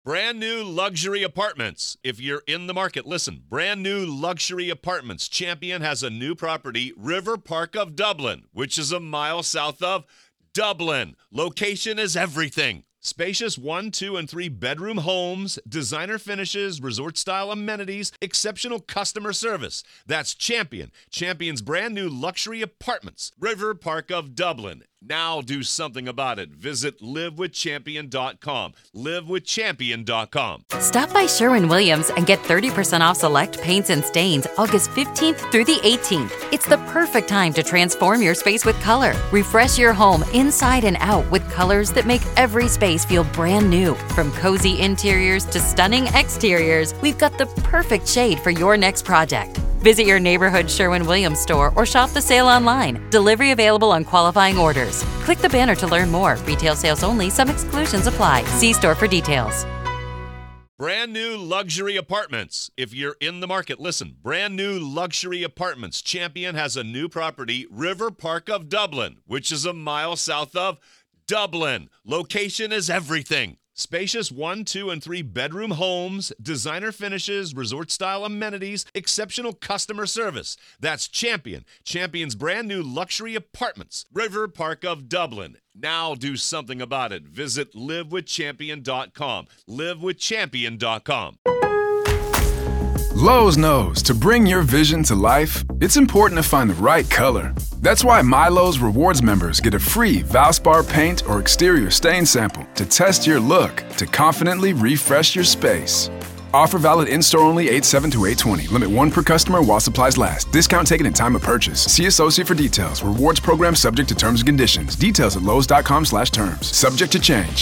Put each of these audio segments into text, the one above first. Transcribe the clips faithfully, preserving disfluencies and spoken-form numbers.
Brand new luxury apartments. If you're in the market, listen. Brand new luxury apartments. Champion has a new property, River Park of Dublin, which is a mile south of Dublin. Location is everything. Spacious one, two, and three bedroom homes, designer finishes, resort-style amenities, exceptional customer service. That's Champion. Champion's brand new luxury apartments, River Park of Dublin. Now do something about it. Visit live with champion dot com. live with champion dot com. Stop by Sherwin-Williams and get thirty percent off select paints and stains August fifteenth through the eighteenth. It's the perfect time to transform your space with color. Refresh your home inside and out with colors that make every space feel brand new. From cozy interiors to stunning exteriors, we've got the perfect shade for your next project. Visit your neighborhood Sherwin-Williams store or shop the sale online. Delivery available on qualifying orders. Click the banner to learn more. Retail sales only. Some exclusions apply. See store for details. Brand new luxury apartments. If you're in the market, listen. Brand new luxury apartments. Champion has a new property, River Park of Dublin, which is a mile south of Dublin. Location is everything. Spacious one, two, and three bedroom homes, designer finishes, resort-style amenities, exceptional customer service. That's Champion. Champion's brand new luxury apartments, River Park of Dublin. Now do something about it. Visit live with champion dot com. live with champion dot com. Lowe's knows to bring your vision to life, it's important to find the right color. That's why MyLowe's Rewards members get a free Valspar paint or exterior stain sample to test your look to confidently refresh your space. Offer valid in-store only eight seven to eight twenty. Limit one per customer while supplies last. Discount taken at time of purchase. See associate for details. Rewards program subject to terms and conditions. Details at lowes.com slash terms. Subject to change.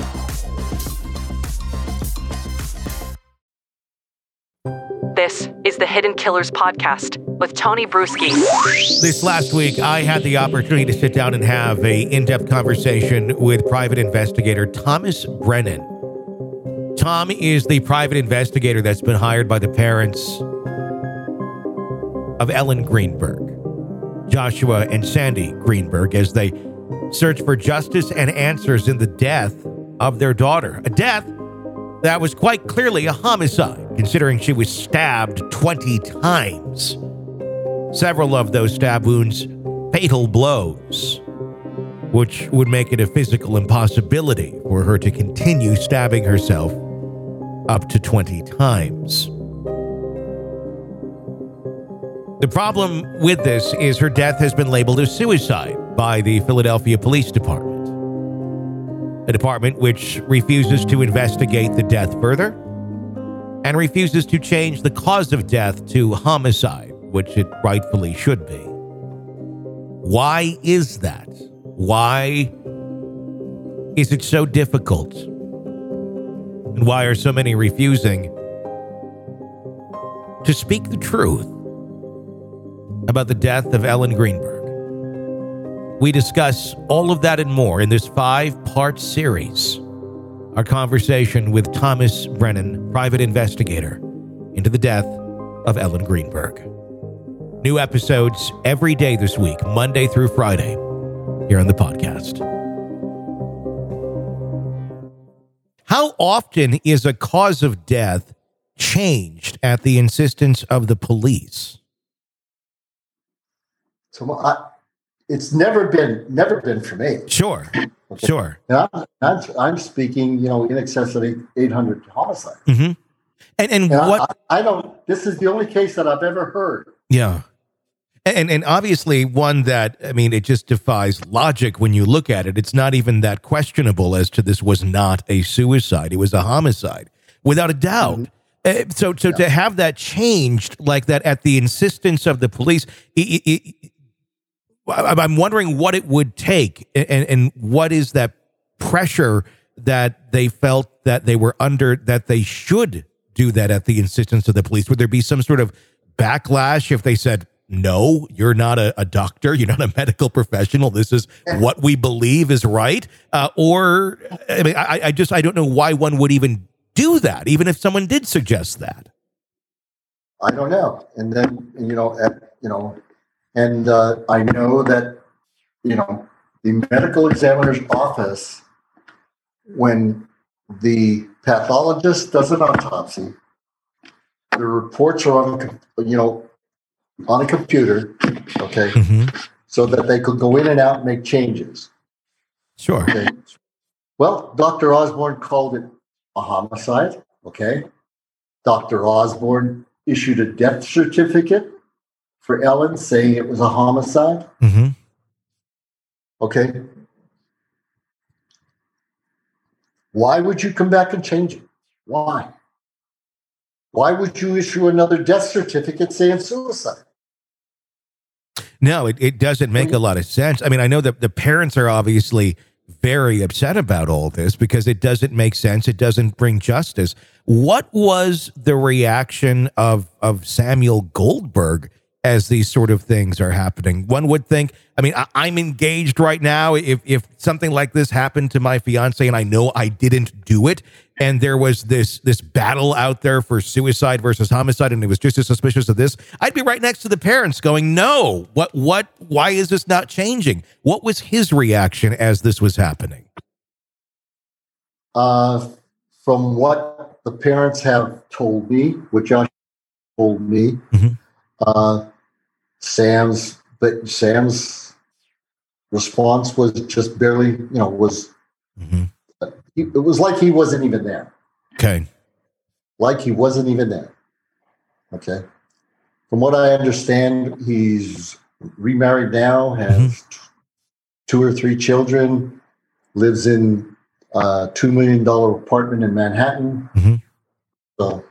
This is the Hidden Killers podcast with Tony Bruschi. This last week, I had the opportunity to sit down and have a in-depth conversation with private investigator Thomas Brennan. Tom is the private investigator that's been hired by the parents of Ellen Greenberg, Joshua and Sandy Greenberg, as they search for justice and answers in the death of their daughter. A death that was quite clearly a homicide, considering she was stabbed twenty times. Several of those stab wounds, fatal blows, which would make it a physical impossibility for her to continue stabbing herself up to twenty times. The problem with this is her death has been labeled as suicide by the Philadelphia Police Department. A department which refuses to investigate the death further and refuses to change the cause of death to homicide, which it rightfully should be. Why is that? Why is it so difficult? And why are so many refusing to speak the truth about the death of Ellen Greenberg? We discuss all of that and more in this five-part series. Our conversation with Thomas Brennan, private investigator, into the death of Ellen Greenberg. New episodes every day this week, Monday through Friday, here on the podcast. How often is a cause of death changed at the insistence of the police? So I... It's never been, never been for me. Sure, okay. Sure. And I'm, I'm, I'm speaking, you know, in excess of eight hundred homicides. Mm-hmm. And and, and what? I, I don't. This is the only case that I've ever heard. Yeah, and and obviously one that, I mean, it just defies logic when you look at it. It's not even that questionable as to this was not a suicide; it was a homicide, without a doubt. Mm-hmm. Uh, so so yeah. To have that changed like that at the insistence of the police. It, it, I'm wondering what it would take and, and what is that pressure that they felt that they were under, that they should do that at the insistence of the police. Would there be some sort of backlash if they said, no, you're not a, a doctor, you're not a medical professional, this is what we believe is right? Uh, or, I mean, I, I just, I don't know why one would even do that, even if someone did suggest that. I don't know. And then, you know, at, you know, And uh, I know that, you know, the medical examiner's office, when the pathologist does an autopsy. The reports are on, a, you know, on a computer, okay, Mm-hmm. so that they could go in and out and make changes. Sure. Okay. Well, Doctor Osborne called it a homicide. Okay. Doctor Osborne issued a death certificate for Ellen saying it was a homicide. Mm-hmm. Okay. Why would you come back and change it? Why? Why would you issue another death certificate saying suicide? No, it, it doesn't make a lot of sense. I mean, I know that the parents are obviously very upset about all this because it doesn't make sense. It doesn't bring justice. What was the reaction of, of Samuel Goldberg as these sort of things are happening? One would think, I mean, I, I'm engaged right now. If, if something like this happened to my fiance and I know I didn't do it, and there was this this battle out there for suicide versus homicide, and it was just as suspicious of this, I'd be right next to the parents going, no, what, what, why is this not changing? What was his reaction as this was happening? Uh, from what the parents have told me, what Josh told me, Mm-hmm. uh, Sam's, but Sam's response was just barely, you know, was, Mm-hmm. he, it was like he wasn't even there. Okay. Like he wasn't even there. Okay. From what I understand, he's remarried now, has Mm-hmm. t- two or three children, lives in a two million dollars apartment in Manhattan. Mm-hmm. So,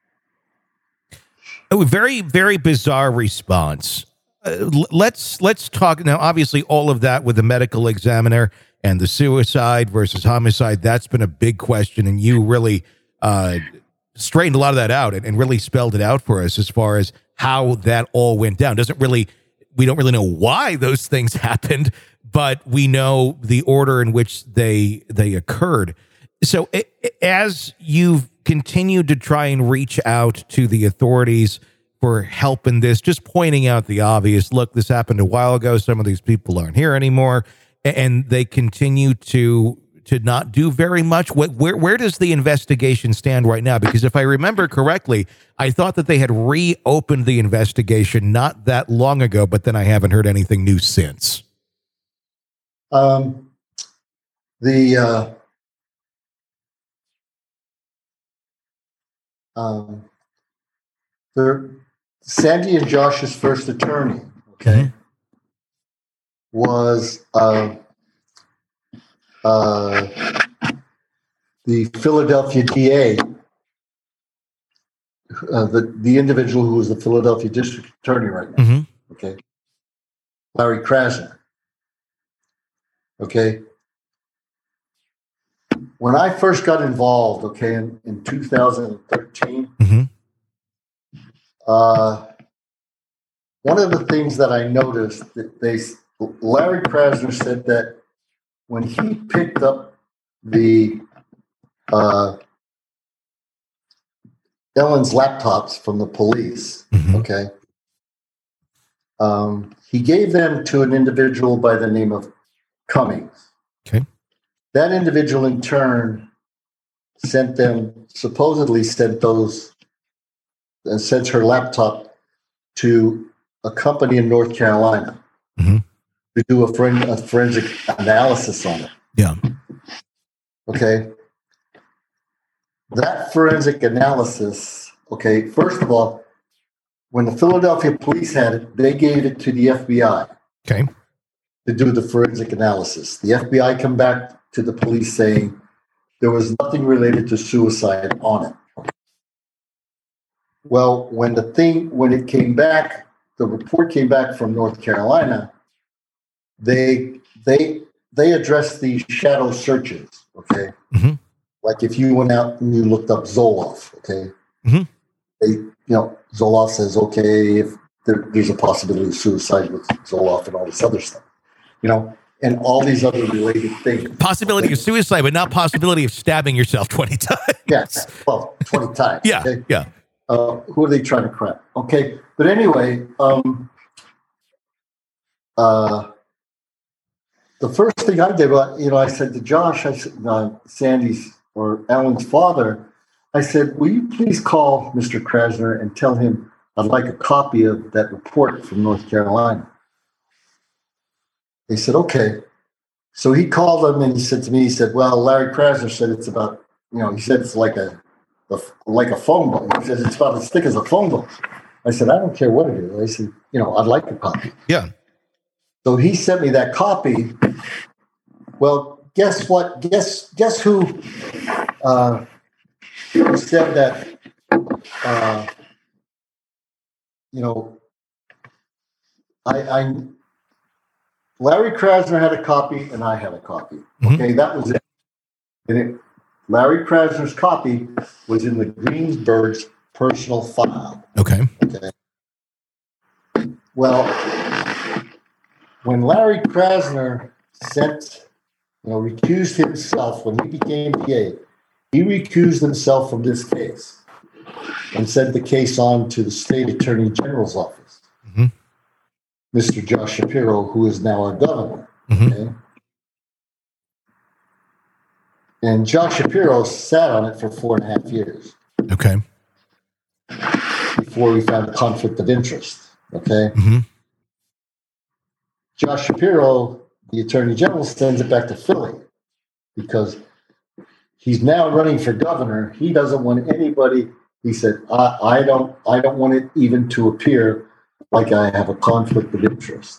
Oh, very, very bizarre response. Uh, l- let's let's talk now. Obviously, all of that with the medical examiner and the suicide versus homicide, that's been a big question, and you really uh, straightened a lot of that out and, and really spelled it out for us as far as how that all went down. Doesn't really, we don't really know why those things happened, but we know the order in which they they occurred. So a- as you've continued to try and reach out to the authorities for help in this, just pointing out the obvious, look, this happened a while ago. Some of these people aren't here anymore, a- and they continue to to not do very much. What, where where does the investigation stand right now? Because if I remember correctly, I thought that they had reopened the investigation not that long ago, but then I haven't heard anything new since. um, the, uh, um, the Sandy and Josh's first attorney, okay, Mhm. was uh, uh, the Philadelphia D A, uh, the the individual who is the Philadelphia district attorney right now. Mm-hmm. Okay, Larry Krasner. Okay, when I first got involved, okay, in, in two thousand thirteen, Mm-hmm. uh, one of the things that I noticed that they Larry Krasner said that when he picked up the uh, Ellen's laptops from the police, Mm-hmm. okay, um, he gave them to an individual by the name of Cummings. Okay. That individual in turn sent them, supposedly sent those, and sent her laptop to a company in North Carolina Mm-hmm. to do a, foren- a forensic analysis on it. Yeah. Okay. That forensic analysis, okay, first of all, when the Philadelphia police had it, they gave it to the F B I Okay. to do the forensic analysis. The F B I come back to the police saying there was nothing related to suicide on it. Well, when the thing, when it came back, the report came back from North Carolina, they they they addressed these shadow searches, okay? Mhm. Like if you went out and you looked up Zoloft, okay? Mhm. They, you know, Zoloft says, okay, if there, there's a possibility of suicide with Zoloft and all this other stuff, you know, and all these other related things. Possibility of suicide, but not possibility of stabbing yourself twenty times. Yes, well, twenty times. Yeah. Okay? Yeah. Uh, who are they trying to crap? Okay, but anyway, um, uh, the first thing I did, uh, you know, I said to Josh, I said, uh, Sandy's or Ellen's father, I said, will you please call Mister Krasner and tell him I'd like a copy of that report from North Carolina? They said, okay. So he called them and he said to me, he said, well, Larry Krasner said it's about, you know, he said it's like a, a like a phone book. He says it's about as thick as a phone book. I said, I don't care what it is. I said, you know, I'd like a copy. Yeah. So he sent me that copy. Well, guess what? Guess guess who uh, said that, uh, you know, I, I Larry Krasner had a copy and I had a copy. Mm-hmm. Okay, that was it. And it, Larry Krasner's copy was in the Greenberg's personal file. Okay. Okay. Well, when Larry Krasner sent, you know, recused himself when he became D A, he recused himself from this case and sent the case on to the state attorney general's office, mm-hmm. Mister Josh Shapiro, who is now our governor. Mm-hmm. Okay? And Josh Shapiro sat on it for four and a half years. Okay. Before we found a conflict of interest. Okay. Mm-hmm. Josh Shapiro, the attorney general, sends it back to Philly because he's now running for governor. He doesn't want anybody. He said, I, I don't I don't want it even to appear like I have a conflict of interest.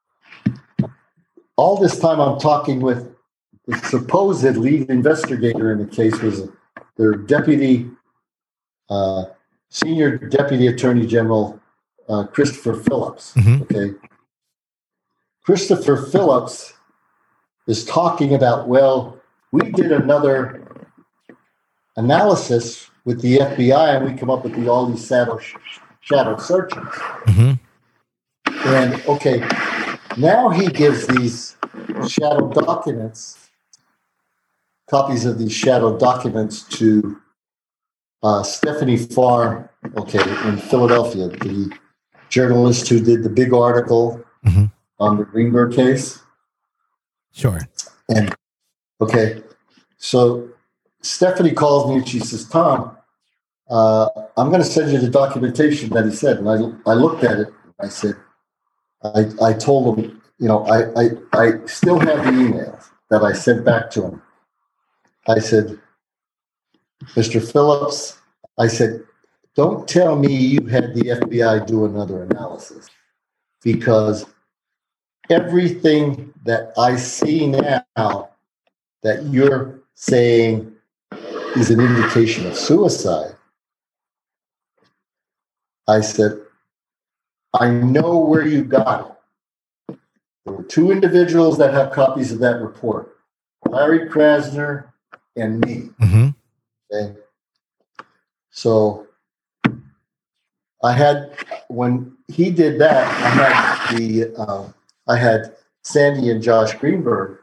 All this time I'm talking with the supposed lead investigator in the case was their deputy, uh, senior deputy attorney general, uh, Christopher Phillips. Mm-hmm. Okay. Christopher Phillips is talking about, well, we did another analysis with the F B I and we come up with the, all these shadow, shadow searches. Mm-hmm. And okay, now he gives these shadow documents, copies of these shadow documents to uh, Stephanie Farr, okay, in Philadelphia, the journalist who did the big article mm-hmm. on the Greenberg case. Sure. And okay, so Stephanie calls me and she says, Tom, uh, I'm going to send you the documentation that he said. And I, I looked at it. I said, I, I told him, you know, I, I, I still have the emails that I sent back to him. I said, Mister Phillips, I said, don't tell me you had the F B I do another analysis, because everything that I see now that you're saying is an indication of suicide. I said, I know where you got it. There were two individuals that have copies of that report, Larry Krasner and me. Mm-hmm. Okay. So I had, when he did that, I had the, um, I had Sandy and Josh Greenberg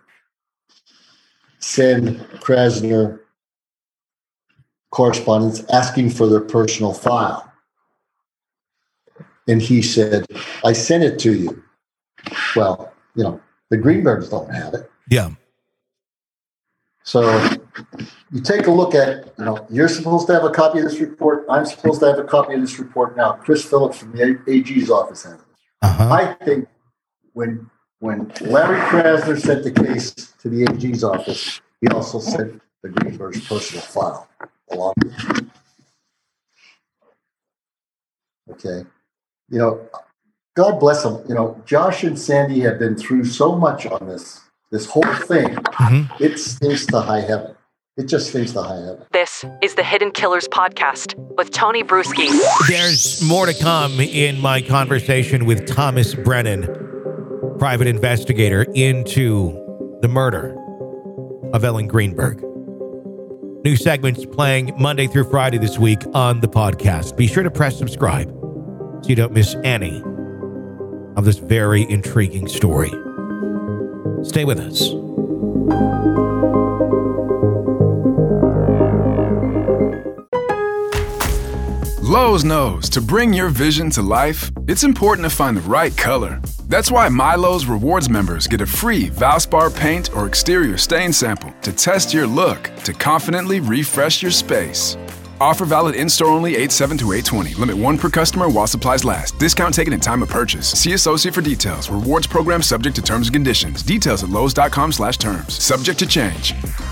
send Krasner correspondence asking for their personal file. And he said, I sent it to you. Well, you know, the Greenbergs don't have it. Yeah. So you take a look at, you know, you're supposed to have a copy of this report. I'm supposed to have a copy of this report now. Chris Phillips from the A G's office has it. Uh-huh. I think when when Larry Krasner sent the case to the A G's office, he also sent the Greenberg's personal file along with it. Okay. You know, God bless them. You know, Josh and Sandy have been through so much on this, this whole thing. Mm-hmm. It stinks to high heaven. It just stinks to high heaven. This is the Hidden Killers podcast with Tony Bruschi. There's more to come in my conversation with Thomas Brennan, private investigator into the murder of Ellen Greenberg. New segments playing Monday through Friday this week on the podcast. Be sure to press subscribe so you don't miss any of this very intriguing story. Stay with us. Lowe's knows to bring your vision to life, it's important to find the right color. That's why MyLowe's Rewards members get a free Valspar paint or exterior stain sample to test your look to confidently refresh your space. Offer valid in-store only eight seven to eight twenty. Limit one per customer while supplies last. Discount taken in time of purchase. See associate for details. Rewards program subject to terms and conditions. Details at lowes.com slash terms. Subject to change.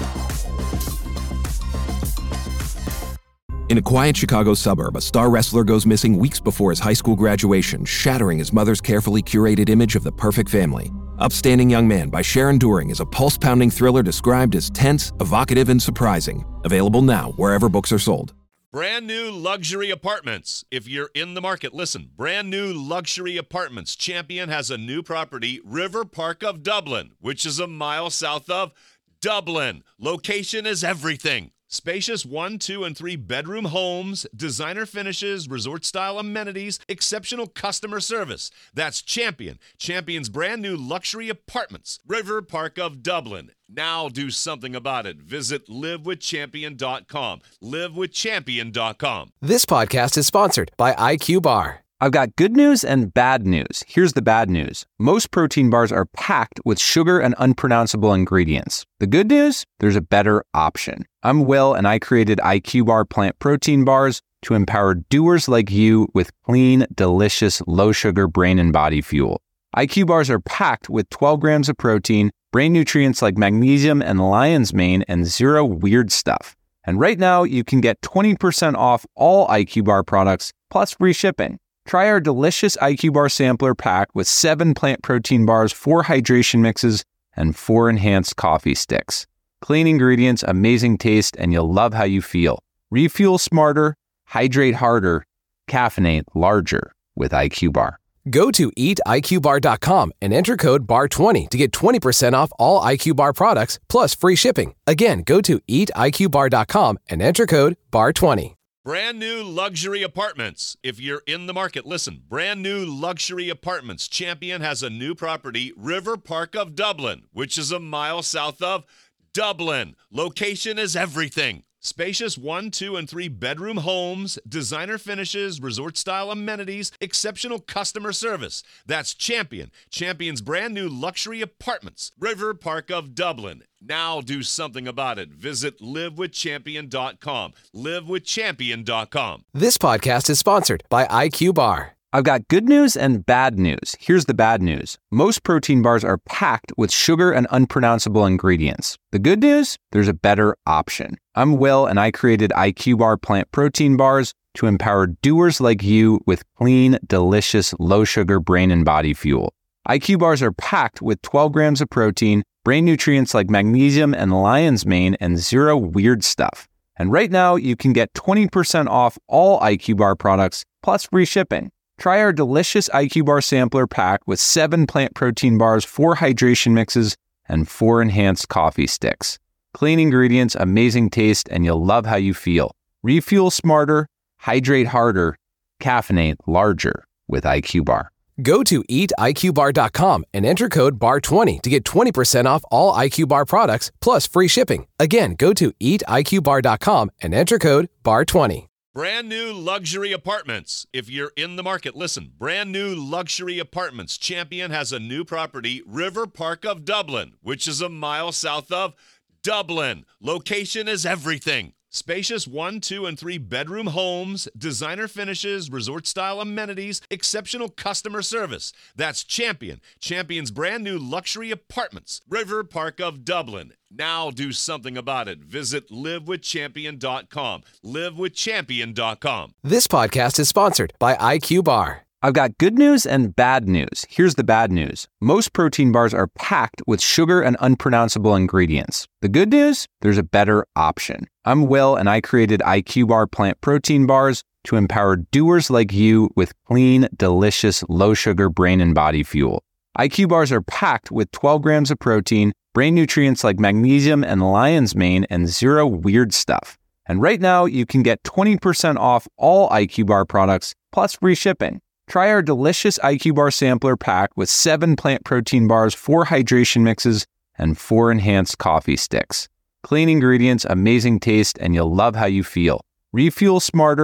In a quiet Chicago suburb, a star wrestler goes missing weeks before his high school graduation, shattering his mother's carefully curated image of the perfect family. Upstanding Young Man by Sharon Doering is a pulse-pounding thriller described as tense, evocative, and surprising. Available now wherever books are sold. Brand new luxury apartments. If you're in the market, listen. Brand new luxury apartments. Champion has a new property, River Park of Dublin, which is a mile south of Dublin. Location is everything. Spacious one, two, and three bedroom homes, designer finishes, resort-style amenities, exceptional customer service. That's Champion. Champion's brand new luxury apartments, River Park of Dublin. Now do something about it. Visit live with champion dot com. live with champion dot com. This podcast is sponsored by I Q Bar. I've got good news and bad news. Here's the bad news. Most protein bars are packed with sugar and unpronounceable ingredients. The good news? There's a better option. I'm Will, and I created I Q Bar plant protein bars to empower doers like you with clean, delicious, low-sugar brain and body fuel. I Q Bars are packed with twelve grams of protein, brain nutrients like magnesium and lion's mane, and zero weird stuff. And right now, you can get twenty percent off all I Q Bar products, plus free shipping. Try our delicious I Q Bar sampler pack with seven plant protein bars, four hydration mixes, and four enhanced coffee sticks. Clean ingredients, amazing taste, and you'll love how you feel. Refuel smarter, hydrate harder, caffeinate larger with I Q Bar. Go to eat I Q bar dot com and enter code B A R twenty to get twenty percent off all I Q Bar products plus free shipping. Again, go to eat I Q bar dot com and enter code B A R twenty. Brand new luxury apartments. If you're in the market, listen. Brand new luxury apartments. Champion has a new property, River Park of Dublin, which is a mile south of Dublin. Location is everything. Spacious one, two, and three bedroom homes, designer finishes, resort-style amenities, exceptional customer service. That's Champion. Champion's brand new luxury apartments, River Park of Dublin. Now do something about it. Visit live with champion dot com. live with champion dot com. This podcast is sponsored by I Q Bar. I've got good news and bad news. Here's the bad news. Most protein bars are packed with sugar and unpronounceable ingredients. The good news? There's a better option. I'm Will, and I created I Q Bar plant protein bars to empower doers like you with clean, delicious, low-sugar brain and body fuel. I Q Bars are packed with twelve grams of protein, brain nutrients like magnesium and lion's mane, and zero weird stuff. And right now, you can get twenty percent off all I Q Bar products, plus free shipping. Try our delicious I Q Bar sampler pack with seven plant protein bars, four hydration mixes, and four enhanced coffee sticks. Clean ingredients, amazing taste, and you'll love how you feel. Refuel smarter, hydrate harder, caffeinate larger with I Q Bar. Go to eat I Q bar dot com and enter code B A R twenty to get twenty percent off all I Q Bar products plus free shipping. Again, go to eat I Q bar dot com and enter code B A R twenty. Brand new luxury apartments. If you're in the market, listen. Brand new luxury apartments. Champion has a new property, River Park of Dublin, which is a mile south of Dublin. Location is everything. Spacious one, two, and three bedroom homes, designer finishes, resort-style amenities, exceptional customer service. That's Champion. Champion's brand new luxury apartments, River Park of Dublin. Now do something about it. Visit live with champion dot com. live with champion dot com. This podcast is sponsored by I Q Bar. I've got good news and bad news. Here's the bad news. Most protein bars are packed with sugar and unpronounceable ingredients. The good news? There's a better option. I'm Will, and I created I Q Bar plant protein bars to empower doers like you with clean, delicious, low-sugar brain and body fuel. I Q Bars are packed with twelve grams of protein, brain nutrients like magnesium and lion's mane, and zero weird stuff. And right now, you can get twenty percent off all I Q Bar products, plus free shipping. Try our delicious I Q Bar sampler pack with seven plant protein bars, four hydration mixes, and four enhanced coffee sticks. Clean ingredients, amazing taste, and you'll love how you feel. Refuel smarter,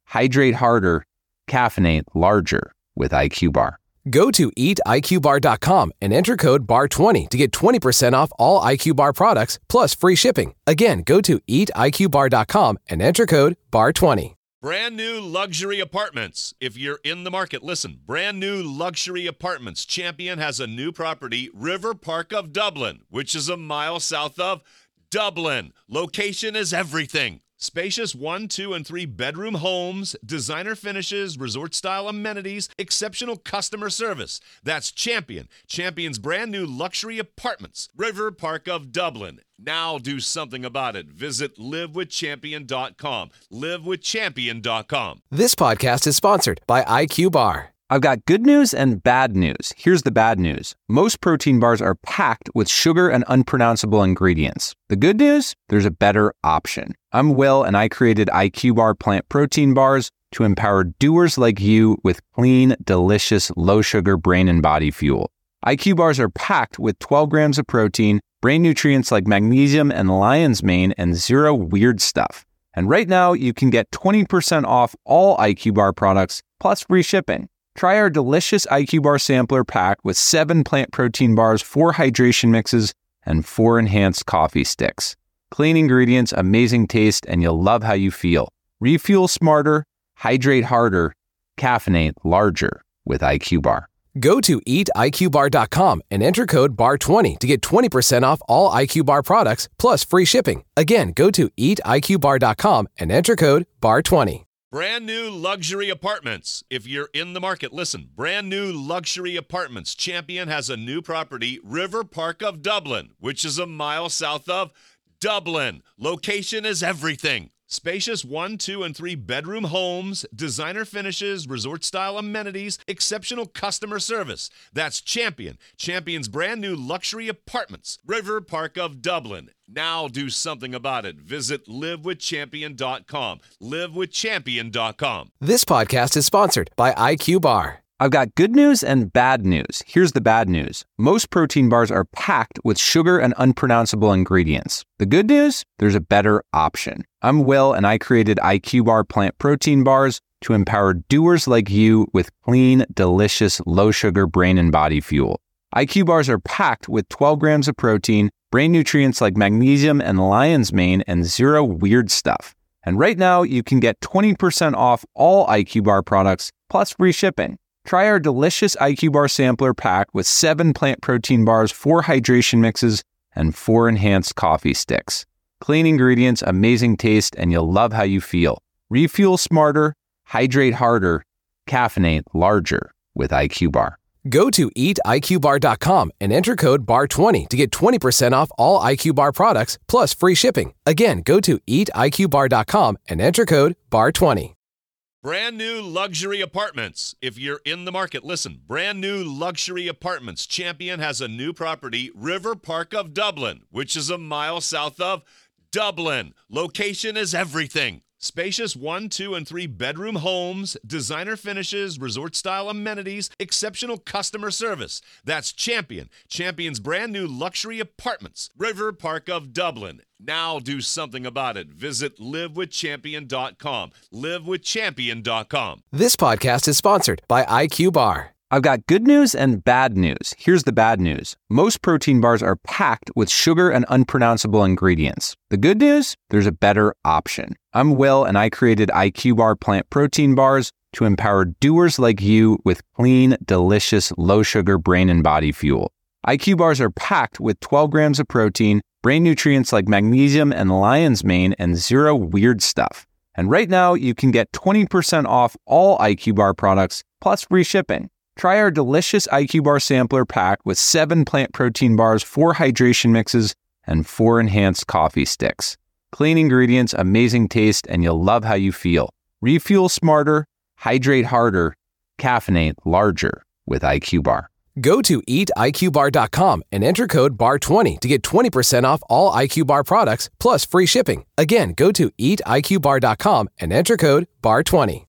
Hydrate harder, caffeinate larger with I Q Bar. Go to eat I Q bar dot com and enter code B A R twenty to get twenty percent off all I Q Bar products plus free shipping. Again, go to eat I Q bar dot com and enter code B A R twenty. Brand new luxury apartments. If you're in the market, listen. Brand new luxury apartments. Champion has a new property, River Park of Dublin, which is a mile south of Dublin. Location is everything. Spacious one, two, and three bedroom homes, designer finishes, resort-style amenities, exceptional customer service. That's Champion. Champion's brand new luxury apartments, River Park of Dublin. Now do something about it. Visit live with champion dot com. live with champion dot com. This podcast is sponsored by I Q Bar. I've got good news and bad news. Here's the bad news. Most protein bars are packed with sugar and unpronounceable ingredients. The good news? There's a better option. I'm Will, and I created I Q Bar plant protein bars to empower doers like you with clean, delicious, low-sugar brain and body fuel. I Q Bars are packed with twelve grams of protein, brain nutrients like magnesium and lion's mane, and zero weird stuff. And right now, you can get twenty percent off all I Q Bar products, plus free shipping. Try our delicious I Q Bar sampler pack with seven plant protein bars, four hydration mixes, and four enhanced coffee sticks. Clean ingredients, amazing taste, and you'll love how you feel. Refuel smarter, hydrate harder, caffeinate larger with I Q Bar. Go to eat I Q bar dot com and enter code B A R twenty to get twenty percent off all I Q Bar products plus free shipping. Again, go to eat I Q bar dot com and enter code B A R twenty. Brand new luxury apartments. If you're in the market, listen. Brand new luxury apartments. Champion has a new property, River Park of Dublin, which is a mile south of Dublin. Location is everything. Spacious one, two, and three bedroom homes, designer finishes, resort-style amenities, exceptional customer service. That's Champion. Champion's brand new luxury apartments, River Park of Dublin. Now do something about it. Visit live with champion dot com. live with champion dot com. This podcast is sponsored by I Q Bar. I've got good news and bad news. Here's the bad news. Most protein bars are packed with sugar and unpronounceable ingredients. The good news? There's a better option. I'm Will, and I created I Q Bar plant protein bars to empower doers like you with clean, delicious, low-sugar brain and body fuel. I Q Bars are packed with twelve grams of protein, brain nutrients like magnesium and lion's mane, and zero weird stuff. And right now, you can get twenty percent off all I Q Bar products plus free shipping. Try our delicious I Q Bar sampler pack with seven plant protein bars, four hydration mixes, and four enhanced coffee sticks. Clean ingredients, amazing taste, and you'll love how you feel. Refuel smarter, hydrate harder, caffeinate larger with I Q Bar. Go to eat I Q bar dot com and enter code B A R twenty to get twenty percent off all I Q Bar products plus free shipping. Again, go to eat I Q bar dot com and enter code B A R twenty. Brand new luxury apartments. If you're in the market, listen. Brand new luxury apartments. Champion has a new property, River Park of Dublin, which is a mile south of Dublin. Location is everything. Spacious one, two, and three bedroom homes, designer finishes, resort-style amenities, exceptional customer service. That's Champion. Champion's brand new luxury apartments, River Park of Dublin. Now do something about it. Visit live with champion dot com. live with champion dot com. This podcast is sponsored by I Q Bar. I've got good news and bad news. Here's the bad news. Most protein bars are packed with sugar and unpronounceable ingredients. The good news? There's a better option. I'm Will, and I created I Q Bar plant protein bars to empower doers like you with clean, delicious, low-sugar brain and body fuel. I Q Bars are packed with twelve grams of protein, brain nutrients like magnesium and lion's mane, and zero weird stuff. And right now, you can get twenty percent off all I Q Bar products plus free shipping. Try our delicious I Q Bar sampler pack with seven plant protein bars, four hydration mixes, and four enhanced coffee sticks. Clean ingredients, amazing taste, and you'll love how you feel. Refuel smarter, hydrate harder, caffeinate larger with I Q Bar. Go to eat I Q bar dot com and enter code B A R twenty to get twenty percent off all I Q Bar products plus free shipping. Again, go to eat I Q bar dot com and enter code B A R twenty.